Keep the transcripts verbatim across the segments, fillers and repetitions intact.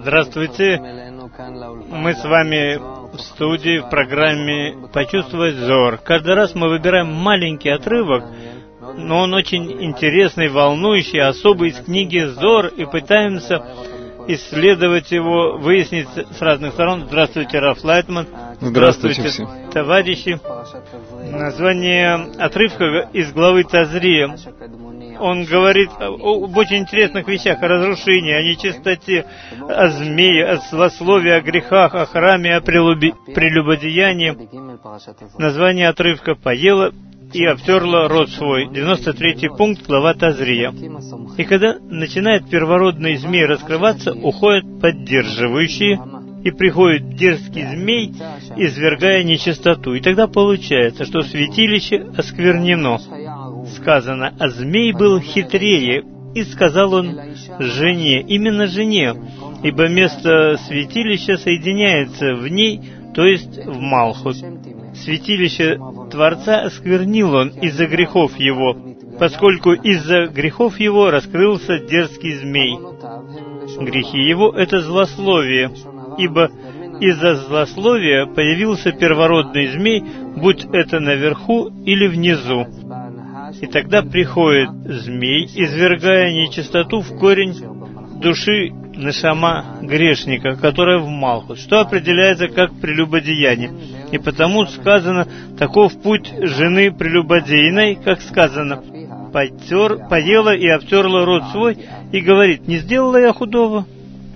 Здравствуйте. Мы с вами в студии в программе «Почувствовать Зор». Каждый раз мы выбираем маленький отрывок, но он очень интересный, волнующий, особый из книги «Зор», и пытаемся исследовать его, выяснить с разных сторон. Здравствуйте, Раф Лайтман. Здравствуйте, Здравствуйте все. Товарищи. Название отрывка из главы Тазрия. Он говорит об очень интересных вещах, о разрушении, о нечистоте, о змее, о злословии, о грехах, о храме, о прелюби... прелюбодеянии. Название отрывка «Поела и обтерла рот свой». девяносто третий пункт, глава Тазрия. И когда начинает первородный змей раскрываться, уходят поддерживающие, и приходит дерзкий змей, извергая нечистоту. И тогда получается, что святилище осквернено. Сказано, а змей был хитрее, и сказал он жене, именно жене, ибо место святилища соединяется в ней, то есть в Малхут. Святилище Творца осквернил он из-за грехов его, поскольку из-за грехов его раскрылся дерзкий змей. Грехи его — это злословие, ибо из-за злословия появился первородный змей, будь это наверху или внизу. И тогда приходит змей, извергая нечистоту в корень души нешама грешника, которая в Малхут, что определяется как прелюбодеяние. И потому сказано, таков путь жены прелюбодейной, как сказано, потер, поела и обтерла рот свой, и говорит, не сделала я худого.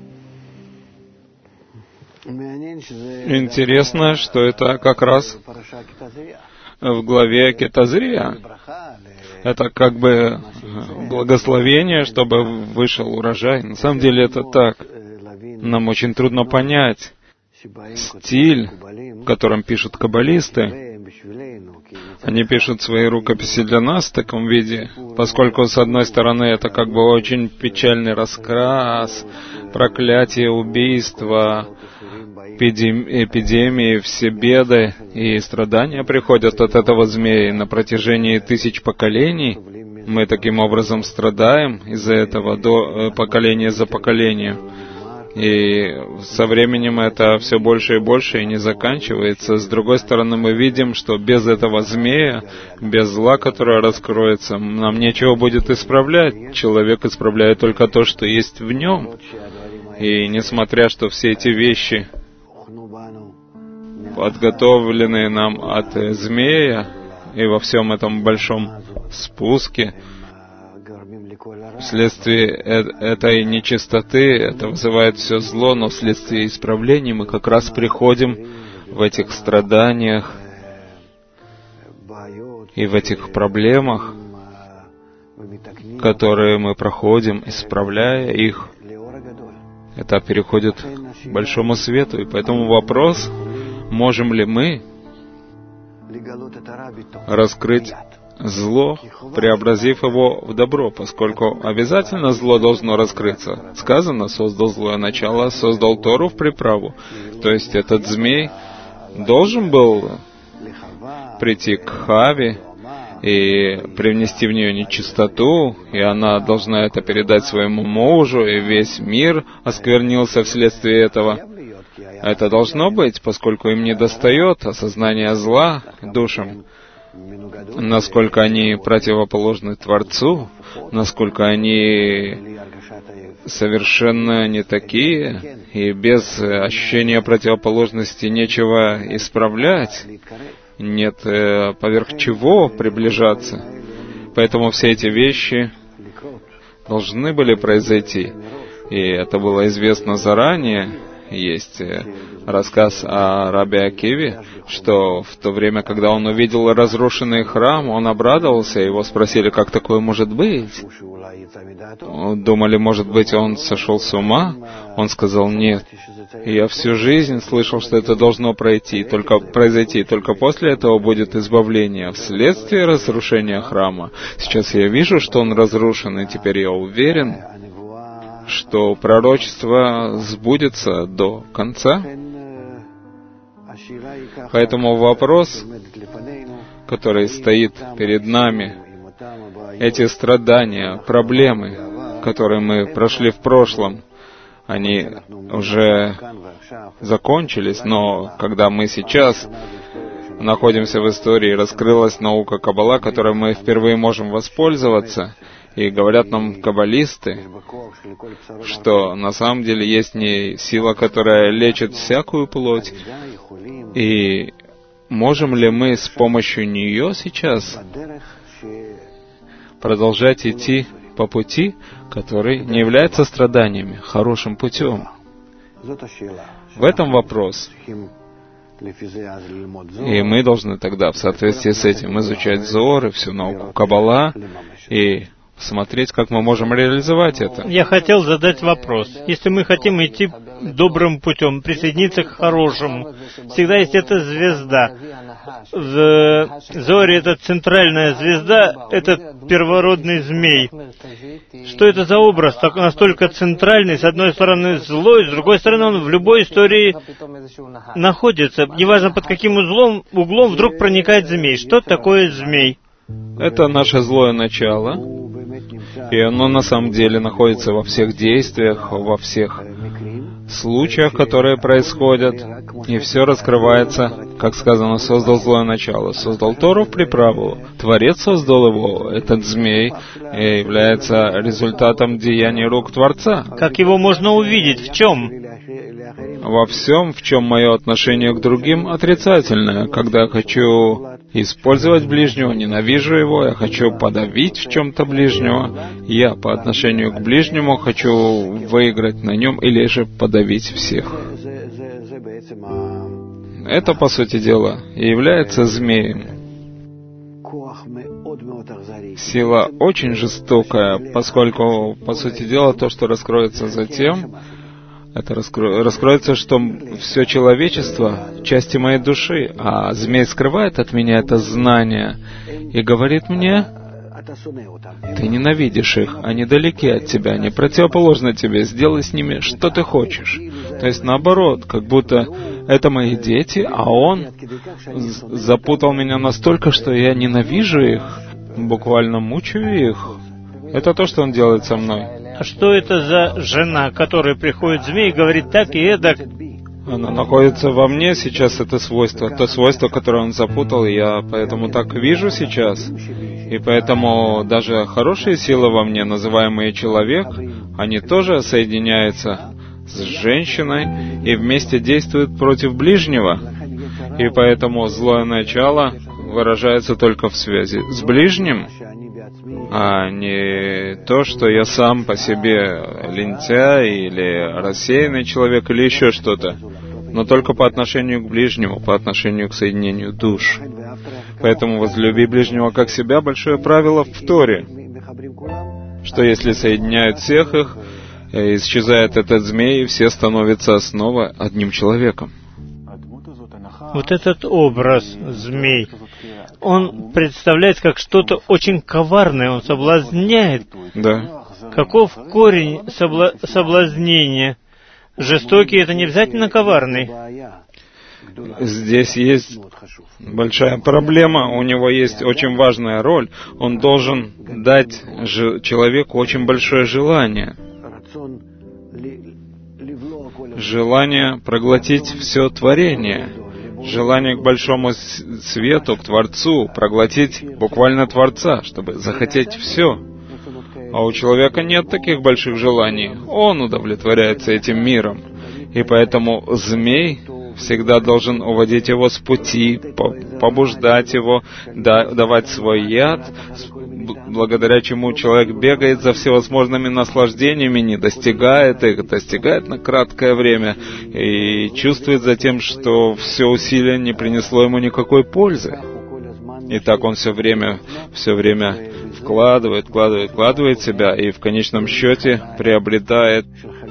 Интересно, что это как раз в главе Кетазрия. Это как бы благословение, чтобы вышел урожай. На самом деле это так. Нам очень трудно понять стиль, в котором пишут каббалисты. Они пишут свои рукописи для нас в таком виде, поскольку, с одной стороны, это как бы очень печальный раскрас, проклятие, убийства, эпидемии, все беды и страдания приходят от этого змея на протяжении тысяч поколений. Мы таким образом страдаем из-за этого до поколения за поколением. И со временем это все больше и больше и не заканчивается. С другой стороны, мы видим, что без этого змея, без зла, которое раскроется, нам нечего будет исправлять. Человек исправляет только то, что есть в нем. И несмотря, что все эти вещи подготовленные нам от змея, и во всем этом большом спуске, вследствие этой нечистоты, это вызывает все зло, но вследствие исправления мы как раз приходим в этих страданиях и в этих проблемах, которые мы проходим, исправляя их. Это переходит к большому свету, и поэтому вопрос, можем ли мы раскрыть зло, преобразив его в добро, поскольку обязательно зло должно раскрыться. Сказано, создал злое начало, создал Тору в приправу. То есть этот змей должен был прийти к Хаве и привнести в нее нечистоту, и она должна это передать своему мужу, и весь мир осквернился вследствие этого. Это должно быть, поскольку им недостает осознания зла душам, насколько они противоположны Творцу, насколько они совершенно не такие, и без ощущения противоположности нечего исправлять, нет э, поверх чего приближаться. Поэтому все эти вещи должны были произойти. И это было известно заранее. Есть рассказ о Раби Акиве, что в то время, когда он увидел разрушенный храм, он обрадовался, его спросили, как такое может быть? Думали, может быть, он сошел с ума? Он сказал, нет. Я всю жизнь слышал, что это должно пройти, только произойти, только после этого будет избавление. Вследствие разрушения храма. Сейчас я вижу, что он разрушен, и теперь я уверен, что пророчество сбудется до конца. Поэтому вопрос, который стоит перед нами, эти страдания, проблемы, которые мы прошли в прошлом, они уже закончились, но когда мы сейчас находимся в истории, раскрылась наука Каббала, которой мы впервые можем воспользоваться, и говорят нам каббалисты, что на самом деле есть не сила, которая лечит всякую плоть, и можем ли мы с помощью нее сейчас продолжать идти по пути, который не является страданиями, хорошим путем? В этом вопрос. И мы должны тогда в соответствии с этим изучать Зоар и всю науку Каббала и смотреть, как мы можем реализовать это. Я хотел задать вопрос. Если мы хотим идти добрым путем, присоединиться к хорошему, всегда есть эта звезда. В Зоаре эта центральная звезда, это первородный змей. Что это за образ, так настолько центральный, с одной стороны злой, с другой стороны он в любой истории находится. Неважно, под каким узлом, углом вдруг проникает змей. Что такое змей? Это наше злое начало, и оно на самом деле находится во всех действиях, во всех случаях, которые происходят, и все раскрывается, как сказано, создал злое начало, создал Тору в приправу, Творец создал его, этот змей является результатом деяний рук Творца. Как его можно увидеть? В чем? Во всем, в чем мое отношение к другим отрицательное. Когда я хочу использовать ближнего, ненавижу его, я хочу подавить в чем-то ближнего, я по отношению к ближнему хочу выиграть на нем или же подавить всех. Это, по сути дела, и является змеем. Сила очень жестокая, поскольку, по сути дела, то, что раскроется затем, это раскро... раскроется, что все человечество — части моей души, а змей скрывает от меня это знание и говорит мне: ты ненавидишь их, они далеки от тебя, они противоположны тебе, сделай с ними, что ты хочешь. То есть наоборот, как будто это мои дети, а он запутал меня настолько, что я ненавижу их, буквально мучаю их. Это то, что он делает со мной. А что это за жена, которая приходит змей и говорит так и эдак? Она находится во мне сейчас, это свойство, то свойство, которое он запутал, и я поэтому так вижу сейчас. И поэтому даже хорошие силы во мне, называемые человек, они тоже соединяются с женщиной и вместе действуют против ближнего. И поэтому злое начало выражается только в связи с ближним, а не то, что я сам по себе лентяй или рассеянный человек или еще что-то, но только по отношению к ближнему, по отношению к соединению душ. Поэтому возлюби ближнего как себя — большое правило в Торе, что если соединяют всех их, исчезает этот змей, и все становятся снова одним человеком. Вот этот образ змей, он представляется как что-то очень коварное, он соблазняет. Да. Каков корень собла... соблазнения? Жестокий — это не обязательно коварный. Здесь есть большая проблема, у него есть очень важная роль. Он должен дать ж... человеку очень большое желание. Желание проглотить все творение. Желание к большому свету, к Творцу, проглотить буквально Творца, чтобы захотеть все. А у человека нет таких больших желаний. Он удовлетворяется этим миром. И поэтому змей всегда должен уводить его с пути, побуждать его, давать свой яд, благодаря чему человек бегает за всевозможными наслаждениями, не достигает их, достигает на краткое время и чувствует затем, что все усилие не принесло ему никакой пользы. И так он все время, все время вкладывает, вкладывает, вкладывает себя и в конечном счете приобретает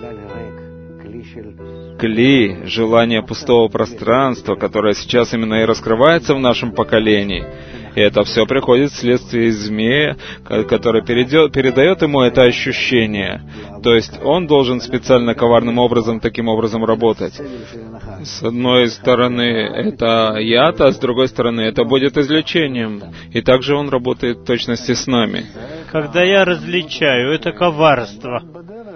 кли, желание пустого пространства, которое сейчас именно и раскрывается в нашем поколении. И это все приходит вследствие из змея, который перейдет, передает ему это ощущение. То есть он должен специально коварным образом таким образом работать. С одной стороны это яд, а с другой стороны это будет излечением. И также он работает в точности с нами. Когда я различаю это коварство,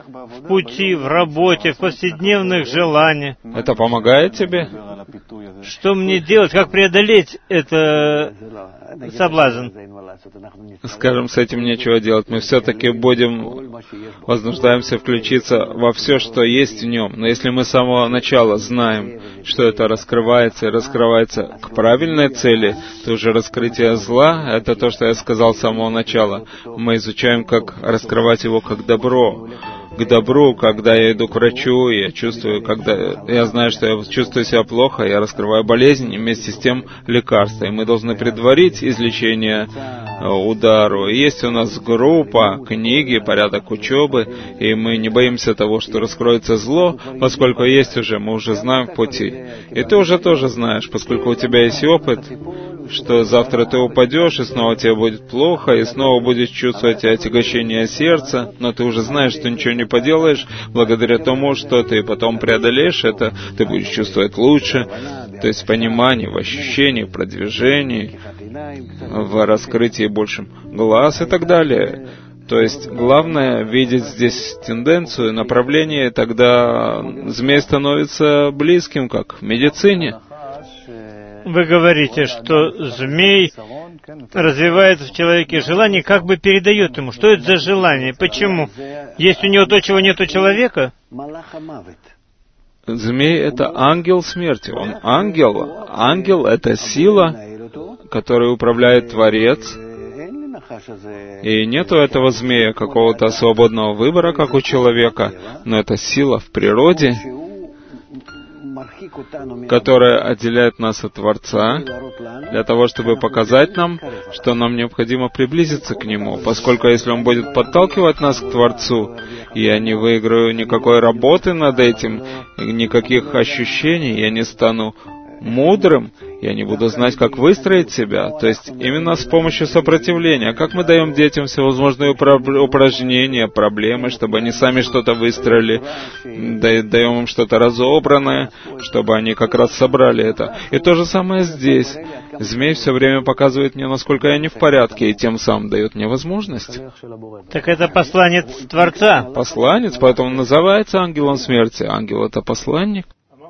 в пути, в работе, в повседневных желаниях. Это помогает тебе? Что мне делать? Как преодолеть это соблазн? Скажем, с этим нечего делать. Мы все-таки будем, вознуждаемся включиться во все, что есть в нем. Но если мы с самого начала знаем, что это раскрывается и раскрывается к правильной цели, то уже раскрытие зла, это то, что я сказал с самого начала. Мы изучаем, как раскрывать его как добро. К добру, когда я иду к врачу, я чувствую, когда я знаю, что я чувствую себя плохо, я раскрываю болезнь, и вместе с тем лекарства. И мы должны предварить излечение удару. И есть у нас группа, книги, порядок учебы, и мы не боимся того, что раскроется зло, поскольку есть уже, мы уже знаем в пути. И ты уже тоже знаешь, поскольку у тебя есть опыт, что завтра ты упадешь, и снова тебе будет плохо, и снова будешь чувствовать отягощение сердца, но ты уже знаешь, что ничего не поделаешь, благодаря тому, что ты потом преодолеешь это, ты будешь чувствовать лучше, то есть в понимании, в ощущении, в продвижении, в раскрытии большим глаз и так далее. То есть главное видеть здесь тенденцию, направление, тогда змей становится близким, как в медицине. Вы говорите, что змей развивает в человеке желание, как бы передает ему. Что это за желание? Почему? Есть у него то, чего нет у человека? Змей — это ангел смерти. Он ангел. Ангел — это сила, которой управляет Творец. И нету этого змея какого-то свободного выбора, как у человека, но это сила в природе, которая отделяет нас от Творца, для того, чтобы показать нам, что нам необходимо приблизиться к Нему, поскольку если Он будет подталкивать нас к Творцу, я не выиграю никакой работы над этим, никаких ощущений, я не стану мудрым, я не буду знать, как выстроить себя. То есть именно с помощью сопротивления. Как мы даем детям всевозможные упражнения, проблемы, чтобы они сами что-то выстроили, даем им что-то разобранное, чтобы они как раз собрали это. И то же самое здесь. Змей все время показывает мне, насколько я не в порядке, и тем самым дает мне возможность. Так это посланец Творца. Посланец, поэтому он называется ангелом смерти. Ангел — это посланник.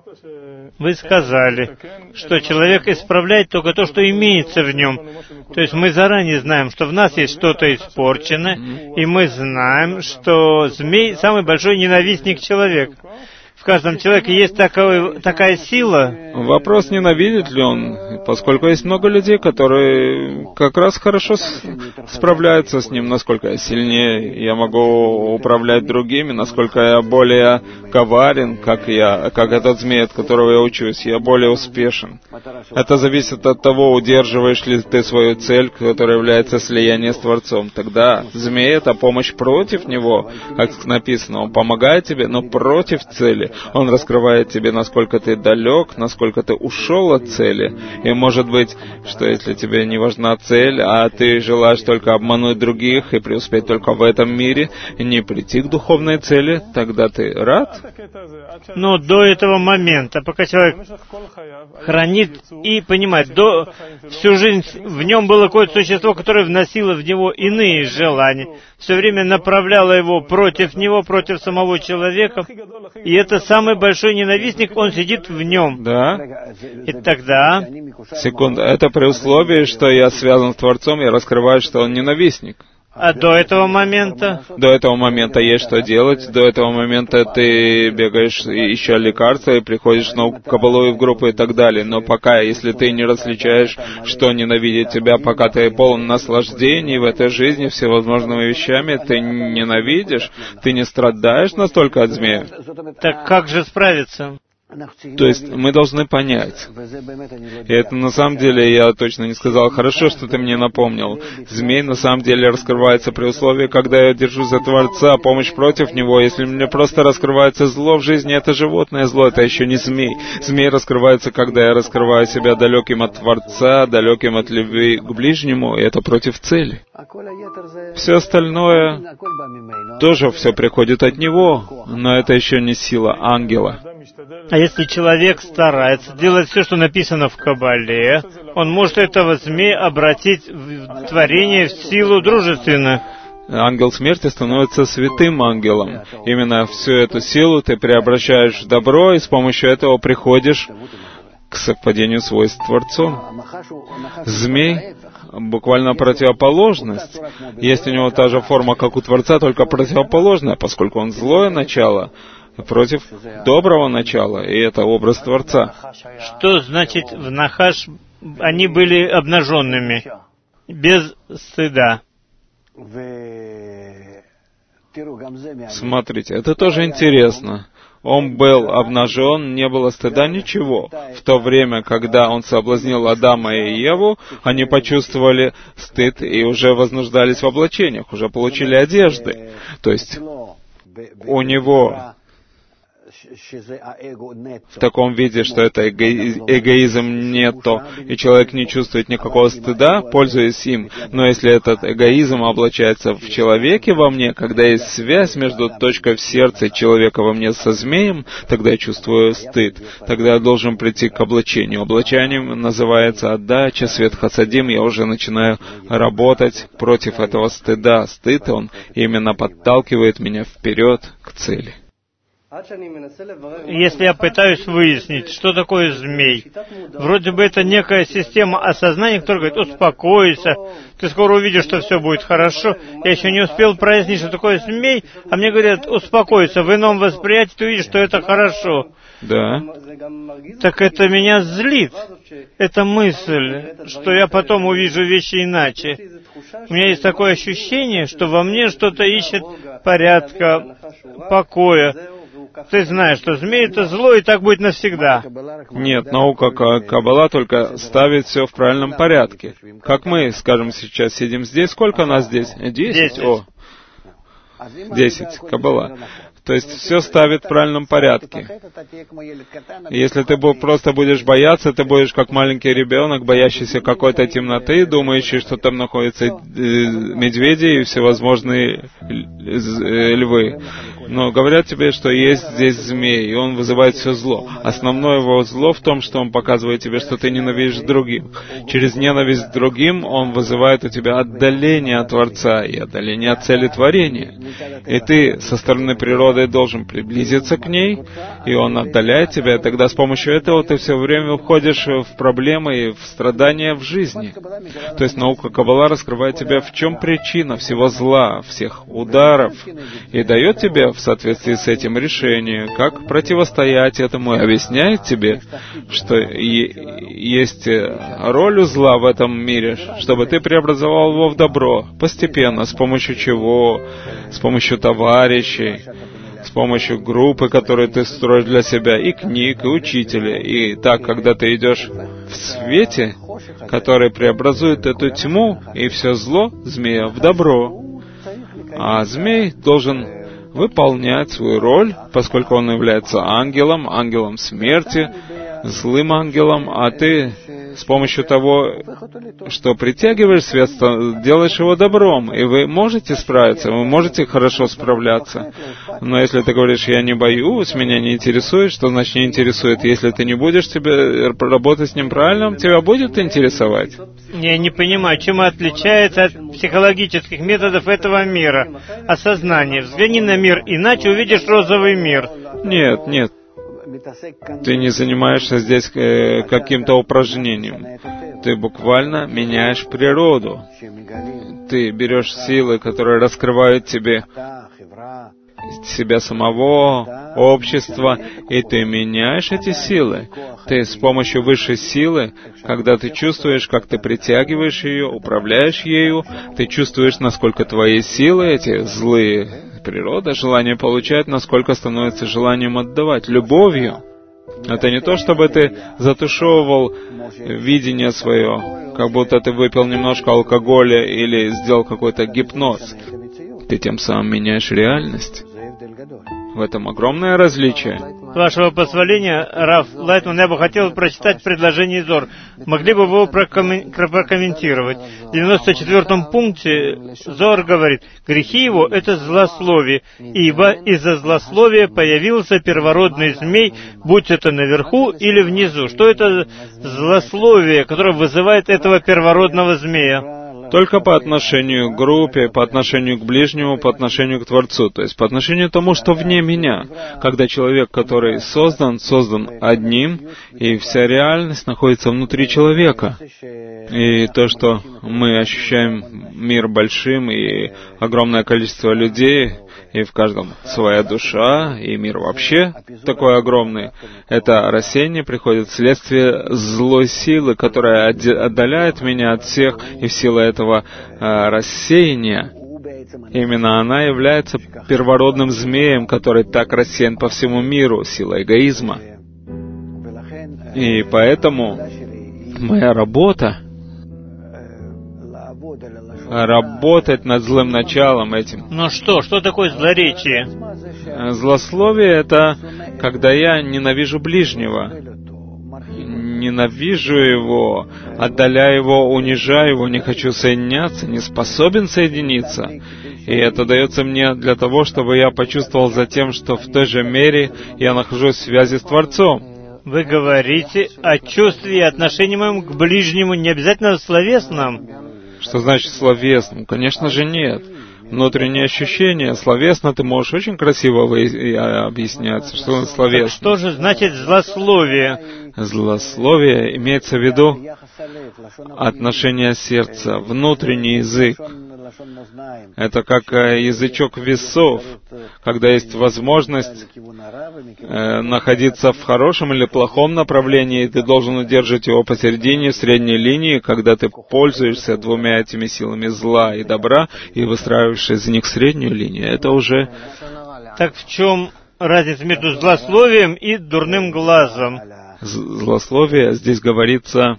Вы сказали, что человек исправляет только то, что имеется в нем. То есть мы заранее знаем, что в нас есть что-то испорчено, и мы знаем, что змей — самый большой ненавистник человека. В каждом человеке есть такой, такая сила. Вопрос, ненавидит ли он, поскольку есть много людей, которые как раз хорошо с, справляются с ним, насколько я сильнее, я могу управлять другими, насколько я более коварен, как я, как этот змей, от которого я учусь, я более успешен. Это зависит от того, удерживаешь ли ты свою цель, которая является слияние с Творцом. Тогда змей — это помощь против него, как написано, он помогает тебе, но против цели. Он раскрывает тебе, насколько ты далек, насколько ты ушел от цели. И может быть, что если тебе не важна цель, а ты желаешь только обмануть других и преуспеть только в этом мире, и не прийти к духовной цели, тогда ты рад? Но до этого момента, пока человек хранит и понимает, до, всю жизнь в нем было какое-то существо, которое вносило в него иные желания, все время направляло его против него, против самого человека, и это самый большой ненавистник, он сидит в нем. Да. И тогда... Секунду, это при условии, что я связан с Творцом, я раскрываю, что он ненавистник. А до этого момента? До этого момента есть что делать. До этого момента ты бегаешь, ища лекарства, и приходишь в науку, кабалу и в группу и так далее. Но пока, если ты не различаешь, что ненавидит тебя, пока ты полон наслаждений в этой жизни всевозможными вещами, ты ненавидишь, ты не страдаешь настолько от змея. Так как же справиться? То есть мы должны понять. И это на самом деле я точно не сказал. Хорошо, что ты мне напомнил. Змей на самом деле раскрывается при условии, когда я держусь за Творца, помощь против него. Если мне просто раскрывается зло в жизни, это животное зло, это еще не змей. Змей раскрывается, когда я раскрываю себя далеким от Творца, далеким от любви к ближнему, и это против цели. Все остальное тоже все приходит от него, но это еще не сила ангела. А если человек старается делать все, что написано в Кабале, он может этого змея обратить в творение в силу дружественную. ангел смерти становится святым ангелом. Именно всю эту силу ты преобращаешь в добро, и с помощью этого приходишь к совпадению свойств с Творцом. Змей буквально противоположность. Есть у него та же форма, как у Творца, только противоположная, поскольку он злое начало против доброго начала, и это образ Творца. Что значит в Нахаш они были обнаженными, без стыда? Смотрите, это тоже интересно. Он был обнажен, не было стыда, ничего. В то время, когда он соблазнил Адама и Еву, они почувствовали стыд и уже вознуждались в облачениях, уже получили одежды. То есть у него в таком виде, что это эго- эгоизм нетто, и человек не чувствует никакого стыда, пользуясь им. Но если этот эгоизм облачается в человеке во мне, когда есть связь между точкой в сердце человека во мне со змеем, тогда я чувствую стыд. Тогда я должен прийти к облачению. Облачением называется отдача, свет хасадим. Я уже начинаю работать против этого стыда. Стыд, он именно подталкивает меня вперед к цели. Если я пытаюсь выяснить, что такое змей, вроде бы это некая система осознания, которая говорит: успокойся, ты скоро увидишь, что все будет хорошо. Я еще не успел прояснить, что такое змей, а мне говорят: успокойся, в ином восприятии ты увидишь, что это хорошо. Да. Так это меня злит. Это мысль, что я потом увижу вещи иначе. У меня есть такое ощущение, что во мне что-то ищет порядка, покоя. Ты знаешь, что змей — это зло, и так будет навсегда. Нет, наука Каббала только ставит все в правильном порядке. Как мы, скажем, сейчас сидим здесь. Сколько нас здесь? Десять? О, десять. Каббала. То есть все ставит в правильном порядке. Если ты просто будешь бояться, ты будешь как маленький ребенок, боящийся какой-то темноты, думающий, что там находятся медведи и всевозможные львы. Но говорят тебе, что есть здесь змей, и он вызывает все зло. Основное его зло в том, что он показывает тебе, что ты ненавидишь других. Через ненависть к другим он вызывает у тебя отдаление от Творца и отдаление от цели творения. И ты со стороны природы должен приблизиться к ней, и он отдаляет тебя, и тогда с помощью этого ты все время входишь в проблемы и в страдания в жизни. То есть наука Каббала раскрывает тебе, в чем причина всего зла, всех ударов, и дает тебе в соответствии с этим решение, как противостоять этому, и объясняет тебе, что есть роль у зла в этом мире, чтобы ты преобразовал его в добро, постепенно, с помощью чего? С помощью товарищей, с помощью группы, которую ты строишь для себя, и книг, и учителей. И так, когда ты идешь в свете, который преобразует эту тьму и все зло змея в добро. А змей должен выполнять свою роль, поскольку он является ангелом, ангелом смерти, злым ангелом, а ты с помощью того, что притягиваешь свет, делаешь его добром, и вы можете справиться, вы можете хорошо справляться. Но если ты говоришь: я не боюсь, меня не интересует, что значит не интересует? Если ты не будешь тебе работать с ним правильно, тебя будет интересовать. Я не понимаю, чем отличается от психологических методов этого мира. Осознание. Взгляни на мир, иначе увидишь розовый мир. Нет, нет. Ты не занимаешься здесь э, каким-то упражнением. Ты буквально меняешь природу. Ты берешь силы, которые раскрывают тебе себя самого, общества, и ты меняешь эти силы. Ты с помощью высшей силы, когда ты чувствуешь, как ты притягиваешь ее, управляешь ею, ты чувствуешь, насколько твои силы, эти злые, природа, желание получать, насколько становится желанием отдавать, любовью. Это не то, чтобы ты затушевывал видение свое, как будто ты выпил немножко алкоголя или сделал какой-то гипноз. Ты тем самым меняешь реальность. В этом огромное различие. С вашего позволения, Рав Лайтман, я бы хотел прочитать предложение Зор. Могли бы вы его прокоммен... прокомментировать? В девяносто четвёртом пункте Зор говорит: грехи его — это злословие, ибо из-за злословия появился первородный змей, будь это наверху или внизу. Что это злословие, которое вызывает этого первородного змея? только по отношению к группе, по отношению к ближнему, по отношению к Творцу, то есть по отношению к тому, что вне меня. Когда человек, который создан, создан одним, и вся реальность находится внутри человека. И то, что мы ощущаем мир большим, и огромное количество людей, и в каждом своя душа, и мир вообще такой огромный. Это рассеяние приходит вследствие злой силы, которая отдаляет меня от всех, и в силу этого э, рассеяния, именно она является первородным змеем, который так рассеян по всему миру, сила эгоизма. И поэтому моя работа — работать над злым началом этим. Ну что, что такое злоречие? Злословие — это когда я ненавижу ближнего, ненавижу его, отдаляю его, унижаю его, не хочу соединяться, не способен соединиться. И это дается мне для того, чтобы я почувствовал затем, что в той же мере я нахожусь в связи с Творцом. Вы говорите о чувстве и отношении моем к ближнему, не обязательно словесном. Что значит словесным? Конечно же нет. Внутренние ощущения. Словесно ты можешь очень красиво объясняться, что это словесно. Так что же значит злословие? Злословие имеется в виду отношение сердца, внутренний язык. Это как язычок весов, когда есть возможность э, находиться в хорошем или плохом направлении, и ты должен удерживать его посередине, в средней линии, когда ты пользуешься двумя этими силами зла и добра и выстраиваешь из них среднюю линию. Это уже... Так в чем разница между злословием и дурным глазом? Злословие, здесь говорится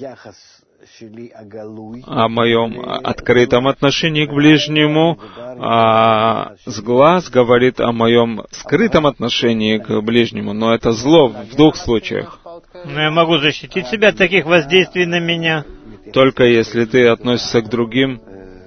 о моем открытом отношении к ближнему, а с глаз говорит о моем скрытом отношении к ближнему, но это зло в двух случаях. Но я могу защитить себя от таких воздействий на меня. Только если ты относишься к другим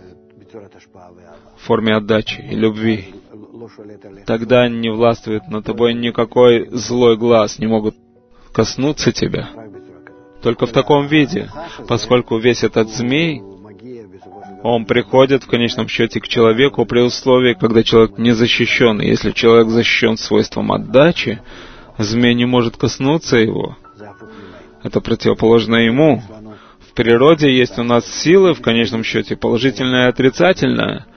в форме отдачи и любви. Тогда не властвует над тобой никакой злой глаз, не могут коснуться тебя. Только в таком виде, поскольку весь этот змей, он приходит в конечном счете к человеку при условии, когда человек не защищен. И если человек защищен свойством отдачи, змей не может коснуться его. Это противоположно ему. В природе есть у нас силы, в конечном счете, положительное и отрицательное.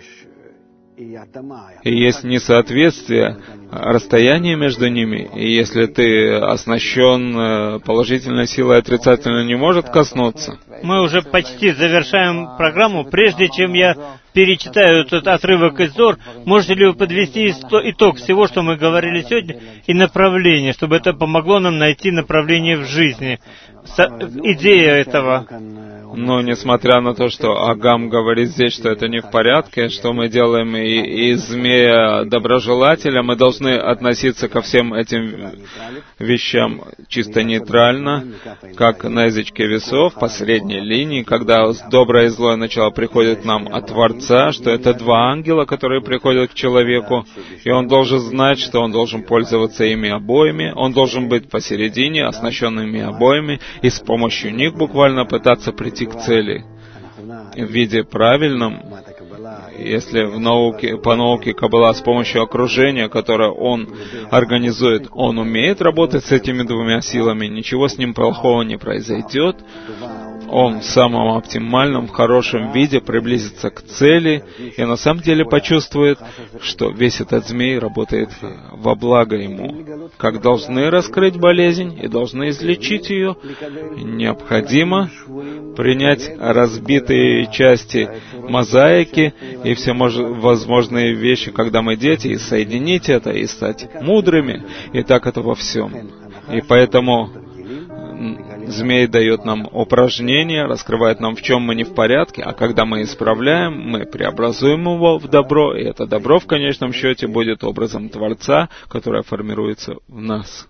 И есть несоответствие, расстояние между ними. И если ты оснащен положительной силой, отрицательно не может коснуться. Мы уже почти завершаем программу. Прежде чем я перечитаю этот отрывок из Зор, можете ли вы подвести итог всего, что мы говорили сегодня, и направление, чтобы это помогло нам найти направление в жизни? Идея этого. Но несмотря на то, что Агам говорит здесь, что это не в порядке, что мы делаем и из змея доброжелателя, мы должны относиться ко всем этим вещам чисто нейтрально, как на язычке весов, по средней линии, когда доброе и злое начало приходит к нам от Творца, что это два ангела, которые приходят к человеку, и он должен знать, что он должен пользоваться ими обоими, он должен быть посередине, оснащенными обоими, и с помощью них буквально пытаться прийти к цели в виде правильном. Если в науке, по науке Каббала с помощью окружения, которое он организует, он умеет работать с этими двумя силами, ничего с ним плохого не произойдет, он в самом оптимальном, хорошем виде приблизится к цели и на самом деле почувствует, что весь этот змей работает во благо ему. Как должны раскрыть болезнь и должны излечить ее, необходимо принять разбитые части мозаики и все возможные вещи, когда мы дети, и соединить это, и стать мудрыми, и так это во всем. И поэтому змей дает нам упражнения, раскрывает нам, в чем мы не в порядке, а когда мы исправляем, мы преобразуем его в добро, и это добро в конечном счете будет образом Творца, которое формируется в нас.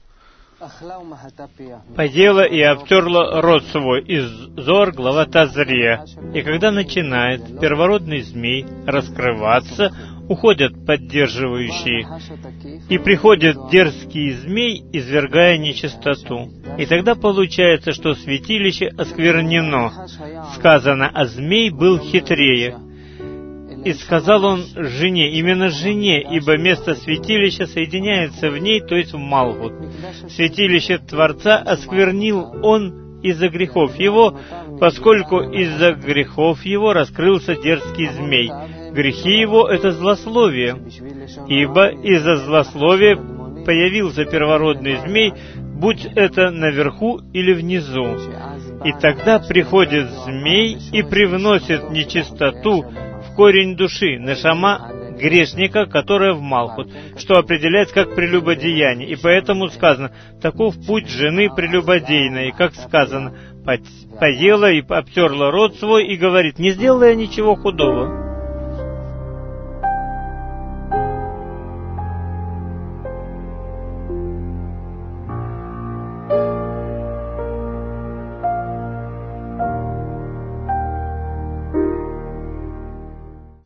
Поела и обтерла рот свой, из Зор, глава Тазрия. И когда начинает первородный змей раскрываться, уходят поддерживающие, и приходит дерзкий змей, извергая нечистоту. И тогда получается, что святилище осквернено. Сказано, а змей был хитрее. И сказал он жене, именно жене, ибо место святилища соединяется в ней, то есть в Малхут. Святилище Творца осквернил он из-за грехов его, поскольку из-за грехов его раскрылся дерзкий змей. Грехи его — это злословие, ибо из-за злословия появился первородный змей, будь это наверху или внизу. И тогда приходит змей и привносит нечистоту в корень души, нешама грешника, которая в Малхут, что определяется как прелюбодеяние. И поэтому сказано, таков путь жены прелюбодейной, как сказано, поела и обтерла рот свой и говорит, не сделала я ничего худого.